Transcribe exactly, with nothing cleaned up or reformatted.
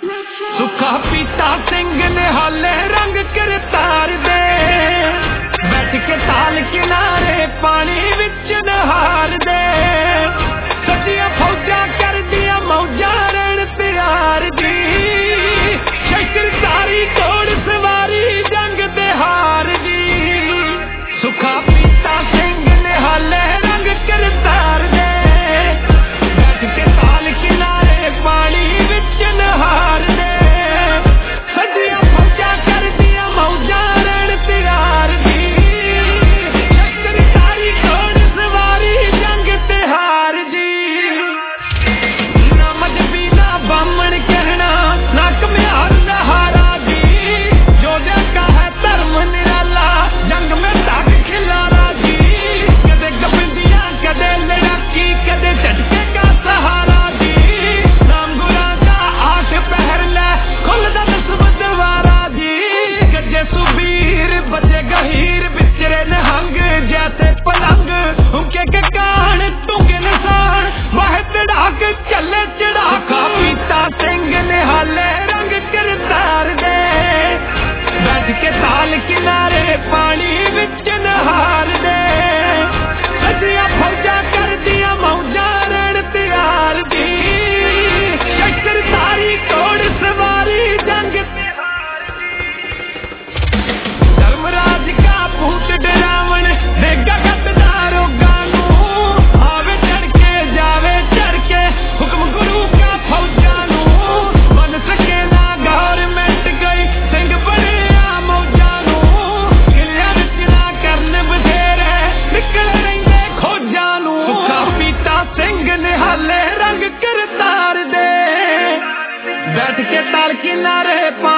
सुखा पीता सिंह निहाले रंग करतार दे बैठ के ताल किनारे पानी विच नहार दे सजिया फौजा कर दिया मौजा रण प्यार दी शस्त्रधारी घोड़ सवारी जंग दे हार दी सुखा पीता सिंह निहाले रंग करतार दे बैठ के ताल किनारे पानी विच नहार दे सजिया फौजा कर दिया मौजा रण प्यार दी शस्त्रधारी घोड़ सवारी जंग ते हार जी ना मजहबी ना बामण कहना ना कम्यार नहारा जी जो का है धर्म निराला जंग में दाग खिलारा जी कदे गपिंदियां कदे लड़ाकी कदे झटके का सहारा जी नाम गुरा का आठ पहर ले खुलदा दसवं दवारा जी गजे सुबीर बचे गहीर बिचरे नहंग जैसे पलंग उनके के कान तुंगे निशान वाह चढ़ाक चले चढ़ाका पीता सिंह निहाले रंग करतार दे बैठ के ताल किनारे पानी विच नहार दे सजिया फौजा कर दिया मौजा रण तैयार दी शस्त्रधारी घोड़ सवारी जंग ते हार दी धर्मराज का भूत डरावन देगा गद्दारों गानू आवे चढ़ के जावे चढ़ के हुक्म गुरु का फौजा नू बन सके ना गवर्नमेंट गई सिंह बने आ मौजा नू किलिया विच ना करन बधेरे निकल रहिंदे खोजा नू सुखा पीता सिंह निहाले रंग करतार दे बैठ के ताल किनारे